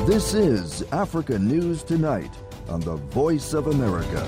This is Africa News Tonight on the Voice of America.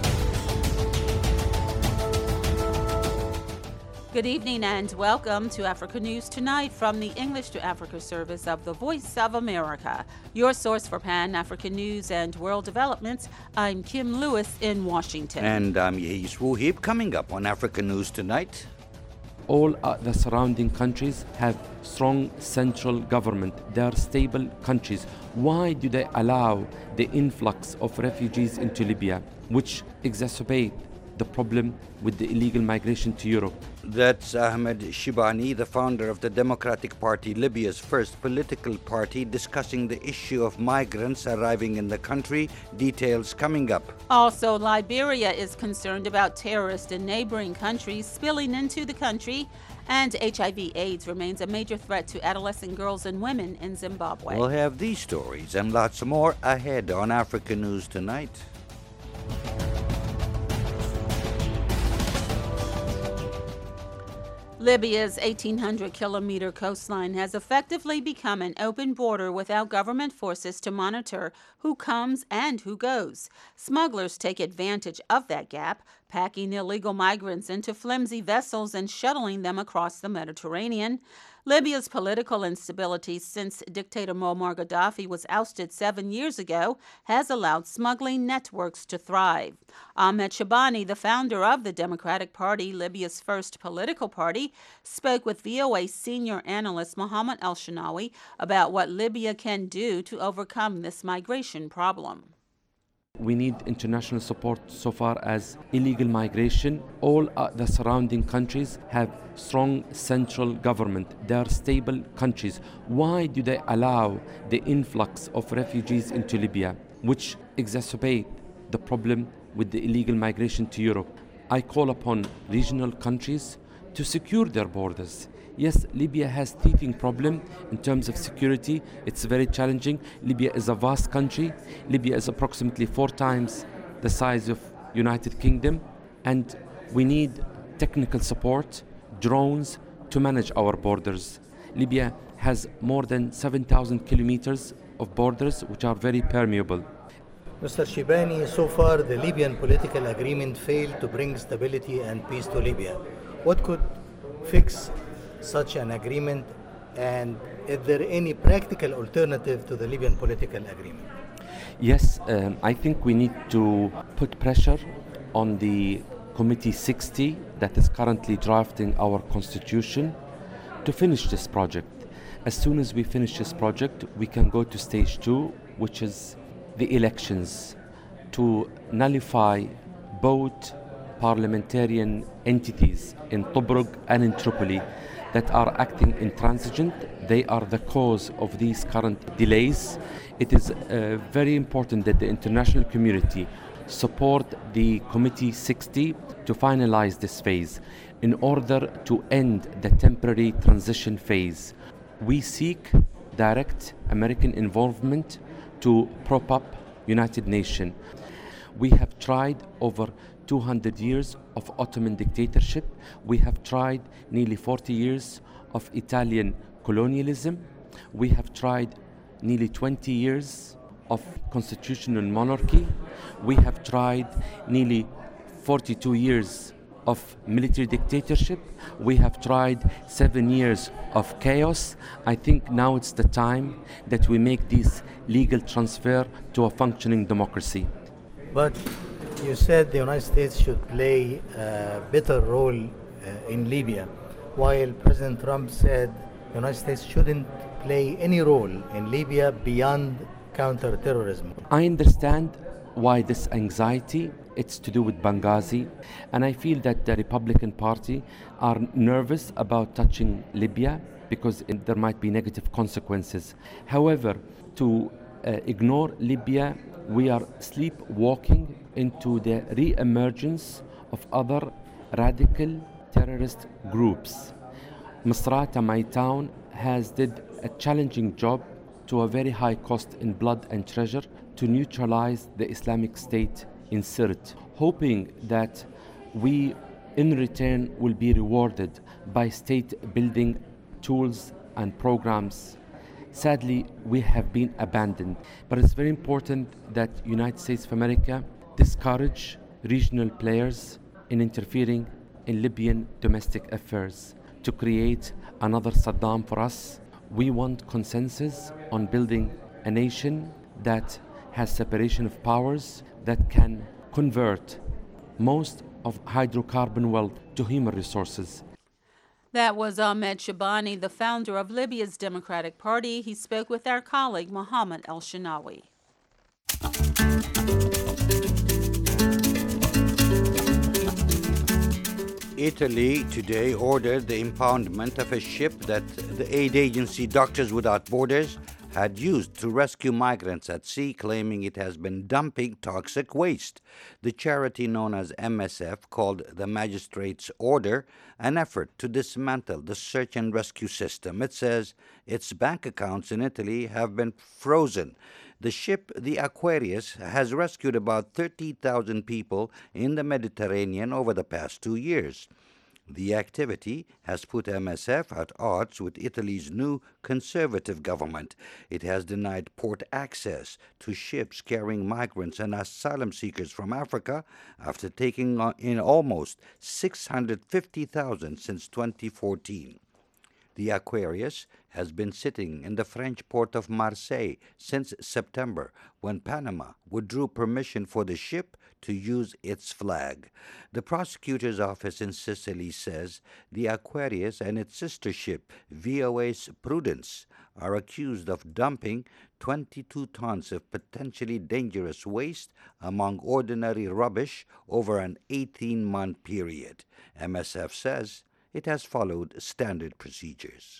Good evening and welcome to Africa News Tonight from the English to Africa service of the Voice of America, your source for Pan-African news and world developments. I'm Kim Lewis in Washington. And I'm Yehis Wuhib. Coming up on Africa News Tonight. All the surrounding countries have strong central government. They are stable countries. Why do they allow the influx of refugees into Libya, which exacerbate the problem with the illegal migration to Europe? That's Ahmed Shibani, the founder of the Democratic Party, Libya's first political party, discussing the issue of migrants arriving in the country. Details coming up. Also, Liberia is concerned about terrorists in neighboring countries spilling into the country, and HIV/AIDS remains a major threat to adolescent girls and women in Zimbabwe. We'll have these stories and lots more ahead on Africa News Tonight. Libya's 1,800-kilometer coastline has effectively become an open border without government forces to monitor who comes and who goes. Smugglers take advantage of that gap, packing illegal migrants into flimsy vessels and shuttling them across the Mediterranean. Libya's political instability since dictator Muammar Gaddafi was ousted 7 years ago has allowed smuggling networks to thrive. Ahmed Shibani, the founder of the Democratic Party, Libya's first political party, spoke with VOA senior analyst Mohammed El-Shinawi about what Libya can do to overcome this migration problem. We need international support so far as illegal migration. All the surrounding countries have strong central government. They are stable countries. Why do they allow the influx of refugees into Libya, which exacerbate the problem with the illegal migration to Europe? I call upon regional countries to secure their borders. Yes, Libya has teething problem in terms of security. It's very challenging. Libya is a vast country. Libya is approximately 4 times the size of United Kingdom, and we need technical support, drones to manage our borders. Libya has more than 7,000 kilometers of borders, which are very permeable. Mr. Shibani, so far the Libyan political agreement failed to bring stability and peace to Libya. What could fix such an agreement, and is there any practical alternative to the Libyan political agreement? Yes, I think we need to put pressure on the Committee 60 that is currently drafting our constitution to finish this project. As soon as we finish this project, we can go to stage 2, which is the elections, to nullify both parliamentarian entities in Tobruk and in Tripoli that are acting intransigent. They are the cause of these current delays. It is very important that the international community support the Committee 60 to finalize this phase in order to end the temporary transition phase. We seek direct American involvement to prop up United Nations. We have tried over 200 years of Ottoman dictatorship. We have tried nearly 40 years of Italian colonialism. We have tried nearly 20 years of constitutional monarchy. We have tried nearly 42 years of military dictatorship. We have tried 7 years of chaos. I think now it's the time that we make this legal transfer to a functioning democracy. But you said the United States should play a better role in Libya, while President Trump said the United States shouldn't play any role in Libya beyond counterterrorism. I understand why this anxiety. It's to do with Benghazi, and I feel that the Republican Party are nervous about touching Libya because there might be negative consequences. However, to ignore Libya, we are sleepwalking into the re-emergence of other radical terrorist groups. Misrata, my town, has did a challenging job to a very high cost in blood and treasure to neutralize the Islamic State in Sirte, hoping that we in return will be rewarded by state building tools and programs Sadly, we have been abandoned. But it's very important that United States of America discourage regional players in interfering in Libyan domestic affairs to create another Saddam for us. We want consensus on building a nation that has separation of powers, that can convert most of hydrocarbon wealth to human resources. That was Ahmed Shibani, the founder of Libya's Democratic Party. He spoke with our colleague Mohammed El-Shinawi. Italy today ordered the impoundment of a ship that the aid agency Doctors Without Borders had used to rescue migrants at sea, claiming it has been dumping toxic waste. The charity known as MSF called the magistrate's order an effort to dismantle the search and rescue system. It says its bank accounts in Italy have been frozen. The ship, the Aquarius, has rescued about 30,000 people in the Mediterranean over the past 2 years. The activity has put MSF at odds with Italy's new conservative government. It has denied port access to ships carrying migrants and asylum seekers from Africa after taking in almost 650,000 since 2014. The Aquarius has been sitting in the French port of Marseille since September, when Panama withdrew permission for the ship to use its flag. The prosecutor's office in Sicily says the Aquarius and its sister ship, VOA's Prudence, are accused of dumping 22 tons of potentially dangerous waste among ordinary rubbish over an 18-month period. MSF says it has followed standard procedures.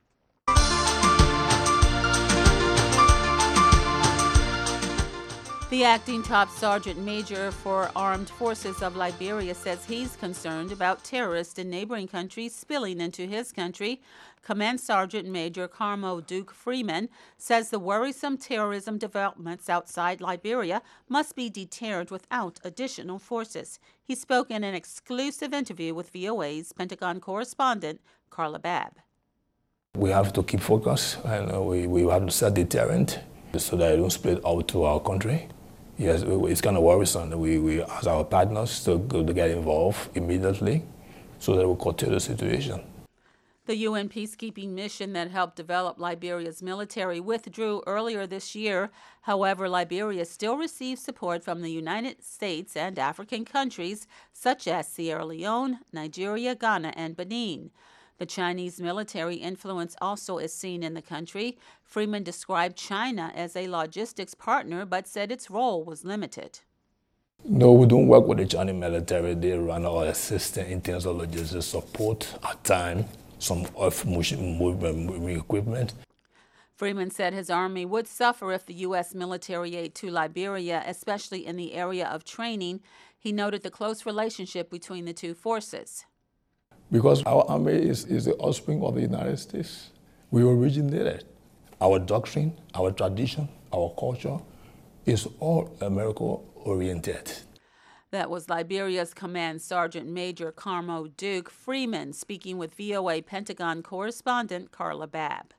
The acting top sergeant major for Armed Forces of Liberia says he's concerned about terrorists in neighboring countries spilling into his country. Command Sergeant Major Carmo Duke Freeman says the worrisome terrorism developments outside Liberia must be deterred without additional forces. He spoke in an exclusive interview with VOA's Pentagon correspondent Carla Babb. We have to keep focus, and we have to set deterrent so that it don't split out to our country. Yes, it's kind of worrisome. We ask our partners to get involved immediately so that we curtail the situation. The UN peacekeeping mission that helped develop Liberia's military withdrew earlier this year. However, Liberia still receives support from the United States and African countries such as Sierra Leone, Nigeria, Ghana, and Benin. The Chinese military influence also is seen in the country. Freeman described China as a logistics partner, but said its role was limited. No, we don't work with the Chinese military. They run our assistance in terms of logistics support at times, some of movement equipment. Freeman said his army would suffer if the U.S. military aid to Liberia, especially in the area of training. He noted the close relationship between the two forces. Because our army is the offspring of the United States. We originated. Our doctrine, our tradition, our culture is all America-oriented. That was Liberia's Command Sergeant Major Carmo Duke Freeman speaking with VOA Pentagon correspondent Carla Babb.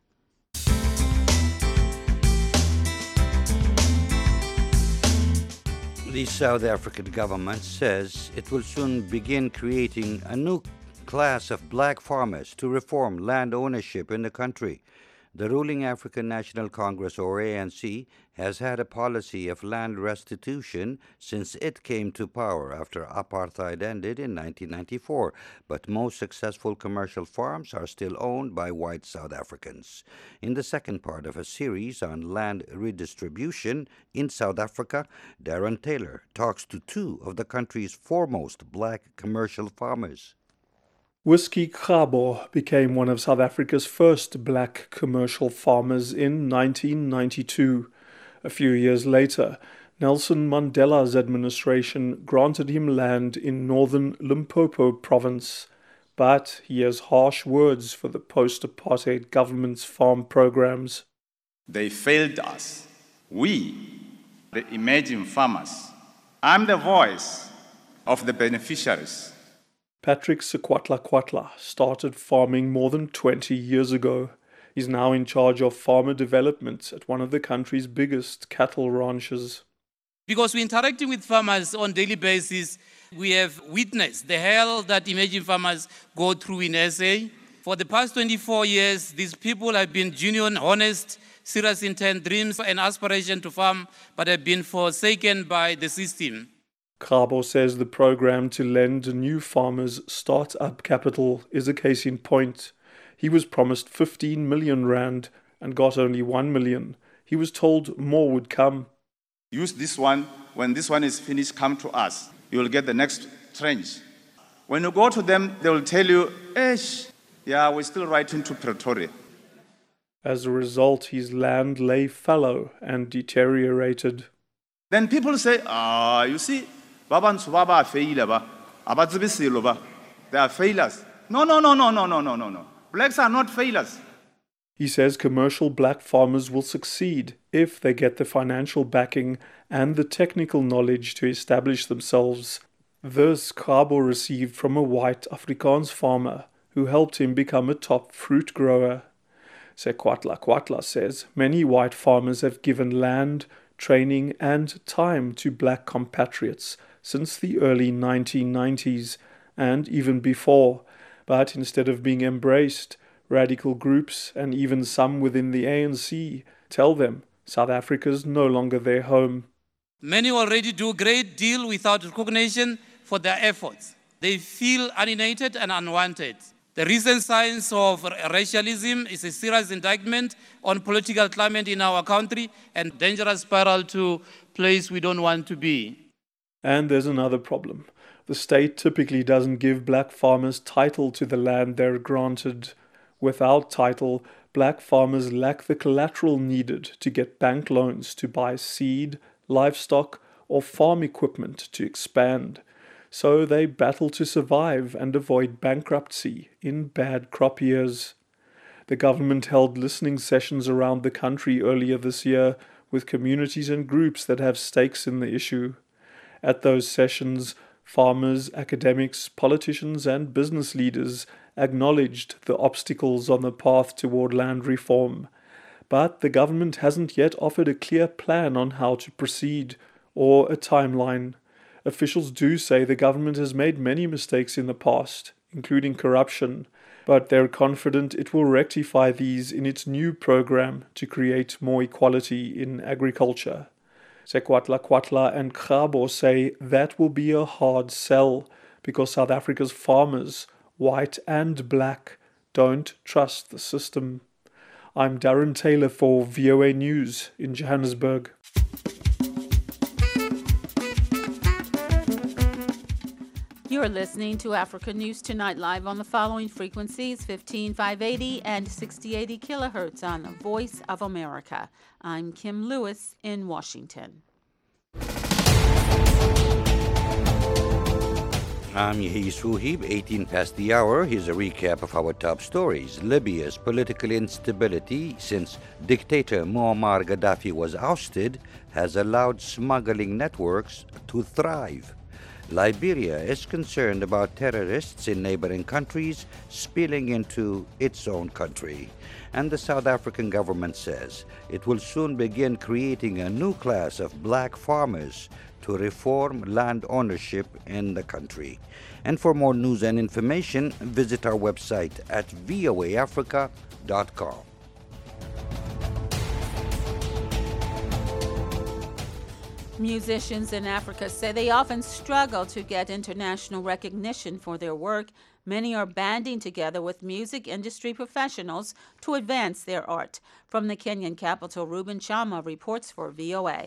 The South African government says it will soon begin creating a new class of black farmers to reform land ownership in the country. The ruling African National Congress, or ANC, has had a policy of land restitution since it came to power after apartheid ended in 1994, but most successful commercial farms are still owned by white South Africans. In the second part of a series on land redistribution in South Africa, Darren Taylor talks to two of the country's foremost black commercial farmers. Whiskey Kgabo became one of South Africa's first black commercial farmers in 1992. A few years later, Nelson Mandela's administration granted him land in northern Limpopo province. But he has harsh words for the post-apartheid government's farm programs. They failed us. We, the emerging farmers, I'm the voice of the beneficiaries. Patrick Sekwatla Kwatla started farming more than 20 years ago. He's now in charge of farmer development at one of the country's biggest cattle ranches. Because we're interacting with farmers on a daily basis, we have witnessed the hell that emerging farmers go through in SA. For the past 24 years, these people have been genuine, honest, serious intent, dreams and aspiration to farm, but have been forsaken by the system. Khabo says the program to lend new farmers start-up capital is a case in point. He was promised 15 million rand and got only 1 million. He was told more would come. Use this one. When this one is finished, come to us. You will get the next trench. When you go to them, they will tell you, we're still writing to Pretoria. As a result, his land lay fallow and deteriorated. Then people say, you see, they are failures. No. Blacks are not failures. He says commercial black farmers will succeed if they get the financial backing and the technical knowledge to establish themselves. This Khabo received from a white Afrikaans farmer who helped him become a top fruit grower. Sekwatla Kwatla says many white farmers have given land, training and time to black compatriots since the early 1990s and even before, but instead of being embraced, radical groups and even some within the ANC tell them South Africa's no longer their home. Many already do a great deal without recognition for their efforts. They feel alienated and unwanted. The recent signs of racialism is a serious indictment on political climate in our country and dangerous spiral to a place we don't want to be. And there's another problem. The state typically doesn't give black farmers title to the land they're granted. Without title, black farmers lack the collateral needed to get bank loans to buy seed, livestock, or farm equipment to expand. So they battle to survive and avoid bankruptcy in bad crop years. The government held listening sessions around the country earlier this year with communities and groups that have stakes in the issue. At those sessions, farmers, academics, politicians, and business leaders acknowledged the obstacles on the path toward land reform. But the government hasn't yet offered a clear plan on how to proceed, or a timeline. Officials do say the government has made many mistakes in the past, including corruption, but they're confident it will rectify these in its new program to create more equality in agriculture. Sekwatla Kwatla and Khabo say that will be a hard sell because South Africa's farmers, white and black, don't trust the system. I'm Darren Taylor for VOA News in Johannesburg. You're listening to Africa News Tonight live on the following frequencies, 15580 and 6080 kilohertz on the Voice of America. I'm Kim Lewis in Washington. I'm Yehis Fuhib, 18 past the hour. Here's a recap of our top stories. Libya's political instability since dictator Muammar Gaddafi was ousted has allowed smuggling networks to thrive. Liberia is concerned about terrorists in neighboring countries spilling into its own country. And the South African government says it will soon begin creating a new class of black farmers to reform land ownership in the country. And for more news and information, visit our website at voaafrica.com. Musicians in Africa say they often struggle to get international recognition for their work. Many are banding together with music industry professionals to advance their art. From the Kenyan capital, Reuben Chama reports for VOA.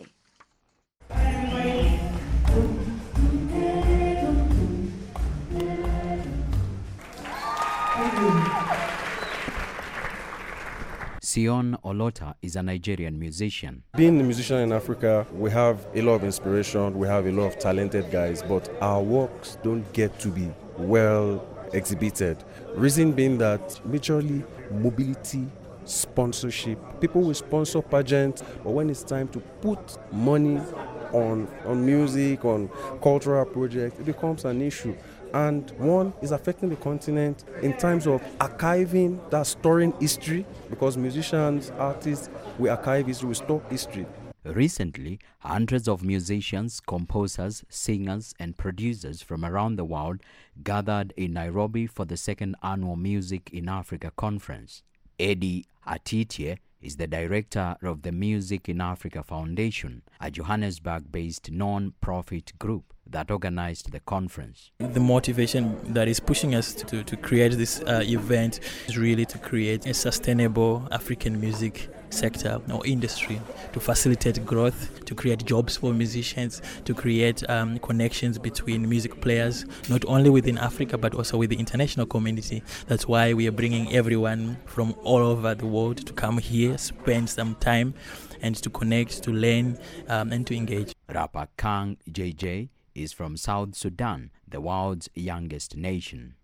Sion Olota is a Nigerian musician. Being a musician in Africa, we have a lot of inspiration, we have a lot of talented guys, but our works don't get to be well exhibited. Reason being that majorly mobility, sponsorship, people will sponsor pageants, but when it's time to put money on music, on cultural projects, it becomes an issue. and one is affecting the continent in terms of archiving, that storing history, because musicians, artists, we archive history, we store history. Recently, hundreds of musicians, composers, singers, and producers from around the world gathered in Nairobi for the second annual Music in Africa conference. Eddie Atitie is the director of the Music in Africa Foundation, a Johannesburg-based non-profit group that organized the conference. The motivation that is pushing us to create this event is really to create a sustainable African music sector or industry, to facilitate growth, to create jobs for musicians, to create connections between music players, not only within Africa but also with the international community. That's why we are bringing everyone from all over the world to come here, spend some time, and to connect, to learn, and to engage. Rapper Kang JJ is from South Sudan, the world's youngest nation.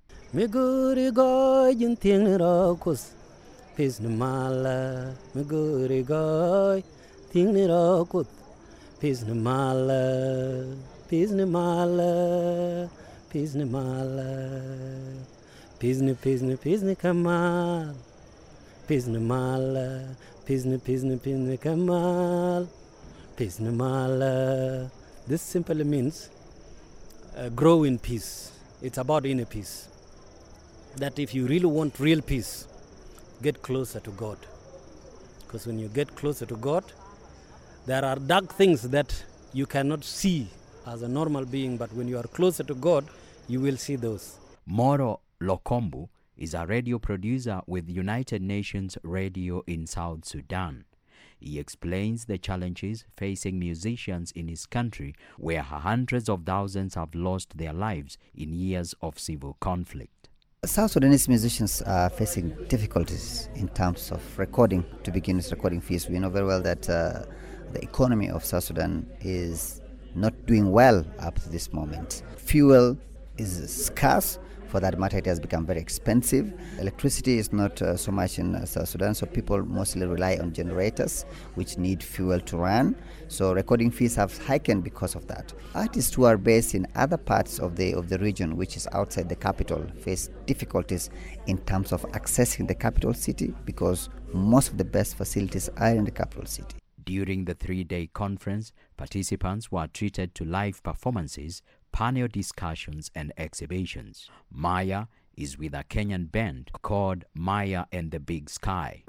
Pisnamala, Maguri Goy, Tingirakut, Pisnamala, Pisnamala, Pisnamala, Pisni Kamal, Pisnamala, Pisni Kamal, Pisnamala. This simply means grow in peace. It's about inner peace. That if you really want real peace, get closer to God. Because when you get closer to God, there are dark things that you cannot see as a normal being, but when you are closer to God, you will see those. Moro Lokombu is a radio producer with United Nations Radio in South Sudan. He explains the challenges facing musicians in his country, where hundreds of thousands have lost their lives in years of civil conflict. South Sudanese musicians are facing difficulties in terms of recording, to begin with recording fees. We know very well that the economy of South Sudan is not doing well up to this moment. Fuel is scarce. For that matter, it has become very expensive. Electricity is not so much in South Sudan, so people mostly rely on generators, which need fuel to run. So recording fees have heightened because of that. Artists who are based in other parts of the region, which is outside the capital, face difficulties in terms of accessing the capital city, because most of the best facilities are in the capital city. During the 3-day conference, participants were treated to live performances, panel discussions, and exhibitions. Maya is with a Kenyan band called Maya and the Big Sky.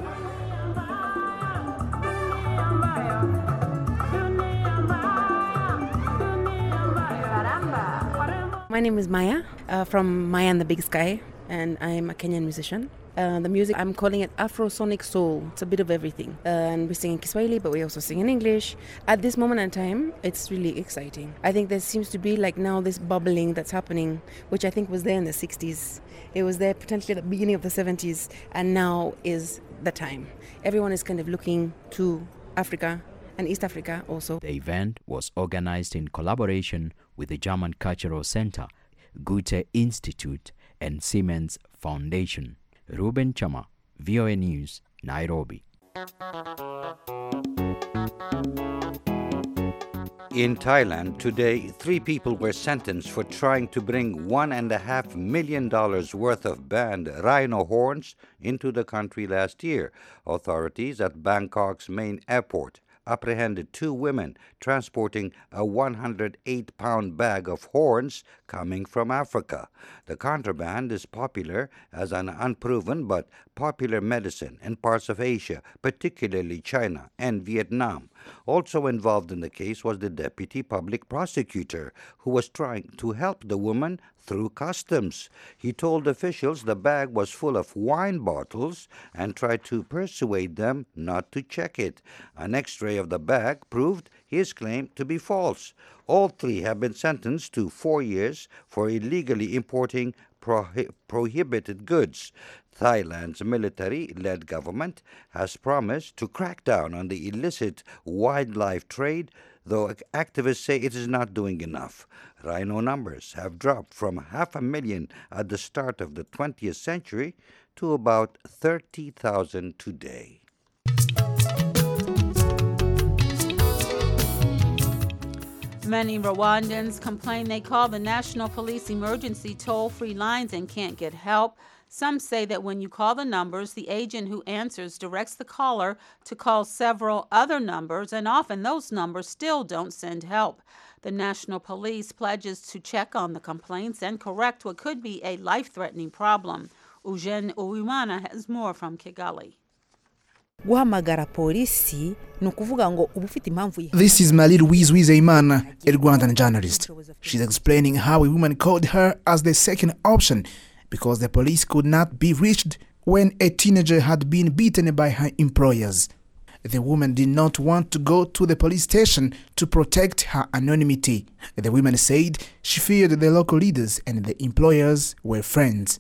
My name is Maya from Maya and the Big Sky, and I'm a Kenyan musician. The music, I'm calling it Afrosonic Soul. It's a bit of everything. And we sing in Kiswahili, but we also sing in English. At this moment in time, it's really exciting. I think there seems to be like now this bubbling that's happening, which I think was there in the 60s. It was there potentially at the beginning of the 70s, and now is the time. Everyone is kind of looking to Africa and East Africa also. The event was organized in collaboration with the German Cultural Center, Goethe Institute, and Siemens Foundation. Ruben Chama, VOA News, Nairobi. In Thailand today, 3 people were sentenced for trying to bring $1.5 million worth of banned rhino horns into the country last year. Authorities at Bangkok's main airport apprehended 2 women transporting a 108-pound bag of horns coming from Africa. The contraband is popular as an unproven but popular medicine in parts of Asia, particularly China and Vietnam. Also involved in the case was the deputy public prosecutor, who was trying to help the woman through customs. He told officials the bag was full of wine bottles and tried to persuade them not to check it. An X-ray of the bag proved his claim to be false. All 3 have been sentenced to 4 years for illegally importing prohibited goods. Thailand's military-led government has promised to crack down on the illicit wildlife trade, though activists say it is not doing enough. Rhino numbers have dropped from 500,000 at the start of the 20th century to about 30,000 today. Many Rwandans complain they call the National Police emergency toll-free lines and can't get help. Some say that when you call the numbers, the agent who answers directs the caller to call several other numbers, and often those numbers still don't send help. The National Police pledges to check on the complaints and correct what could be a life-threatening problem. Eugene Uwimana has more from Kigali. This is Marie-Louise Uwizeyimana, a Rwandan journalist. She's explaining how a woman called her as the second option because the police could not be reached when a teenager had been beaten by her employers. The woman did not want to go to the police station to protect her anonymity. The woman said she feared the local leaders and the employers were friends.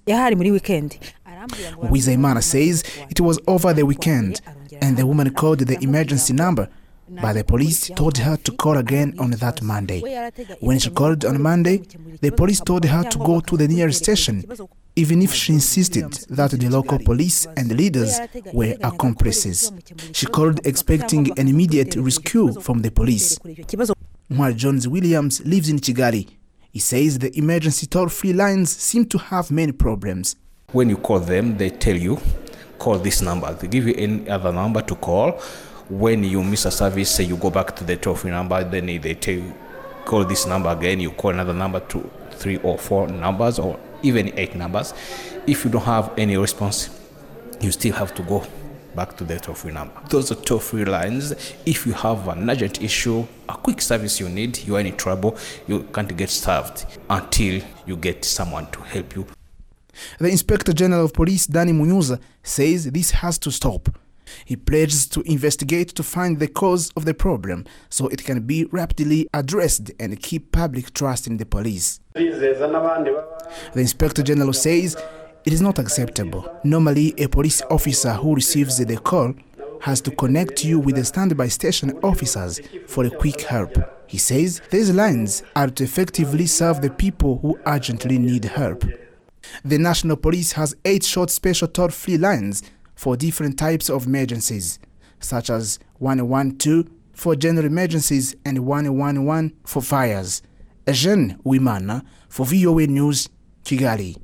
Uwizeyimana says it was over the weekend and the woman called the emergency number, but the police told her to call again on that Monday. When she called on Monday, the police told her to go to the nearest station, even if she insisted that the local police and leaders were accomplices. She called expecting an immediate rescue from the police. While Jones Williams lives in Kigali, he says the emergency toll-free lines seem to have many problems. When you call them, they tell you, call this number. They give you any other number to call. When you miss a service, say you go back to the toll-free number, then they tell you, call this number again. You call another number, 2, 3 or 4 numbers, or even 8 numbers. If you don't have any response, you still have to go back to the toll-free number. Those are toll-free lines. If you have an urgent issue, a quick service you need, you are in trouble, you can't get served until you get someone to help you. The Inspector General of Police, Danny Munyuza, says this has to stop. He pledges to investigate to find the cause of the problem so it can be rapidly addressed and keep public trust in the police. The Inspector General says it is not acceptable. Normally, a police officer who receives the call has to connect you with the standby station officers for a quick help. He says these lines are to effectively serve the people who urgently need help. The National Police has 8 short special toll-free lines for different types of emergencies, such as 112 for general emergencies and 111 for fires. Eugene Uwimana for VOA News, Kigali.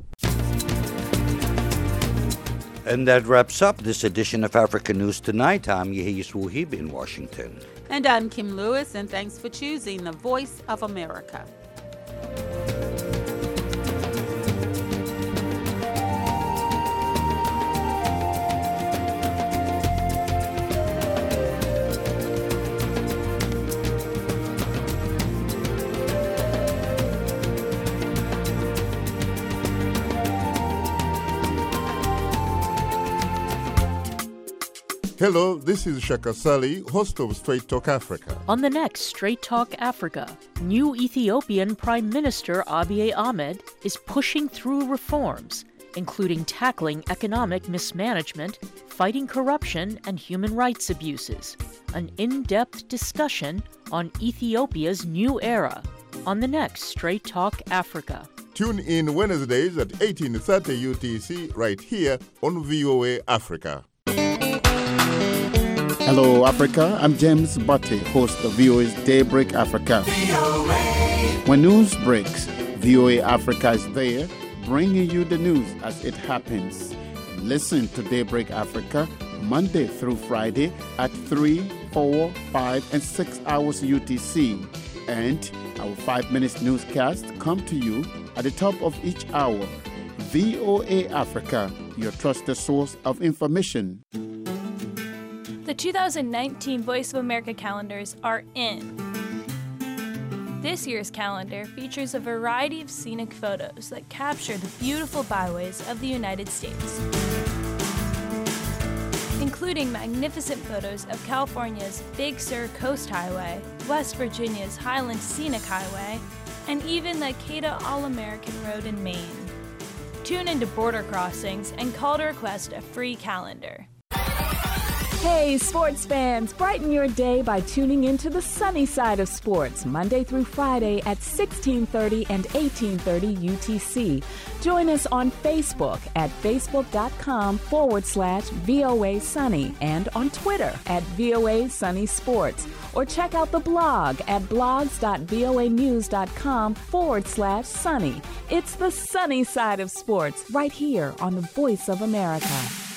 And that wraps up this edition of Africa News Tonight. I'm Yehis Wuhib in Washington. And I'm Kim Lewis, and thanks for choosing the Voice of America. Hello, this is Shaka Sali, host of Straight Talk Africa. On the next Straight Talk Africa, new Ethiopian Prime Minister Abiy Ahmed is pushing through reforms, including tackling economic mismanagement, fighting corruption and human rights abuses. An in-depth discussion on Ethiopia's new era on the next Straight Talk Africa. Tune in Wednesdays at 18:30 UTC right here on VOA Africa. Hello, Africa. I'm James Butte, host of VOA's Daybreak Africa. When news breaks, VOA Africa is there, bringing you the news as it happens. Listen to Daybreak Africa Monday through Friday at 3, 4, 5, and 6 hours UTC. And our 5-minute newscast come to you at the top of each hour. VOA Africa, your trusted source of information. The 2019 Voice of America calendars are in. This year's calendar features a variety of scenic photos that capture the beautiful byways of the United States, including magnificent photos of California's Big Sur Coast Highway, West Virginia's Highland Scenic Highway, and even the Acada All-American Road in Maine. Tune into border crossings and call to request a free calendar. Hey, sports fans, brighten your day by tuning into the sunny side of sports, Monday through Friday at 1630 and 1830 UTC. Join us on Facebook at facebook.com/VOA Sunny and on Twitter at VOA Sunny Sports. Or check out the blog at blogs.voanews.com/sunny. It's the sunny side of sports right here on the Voice of America.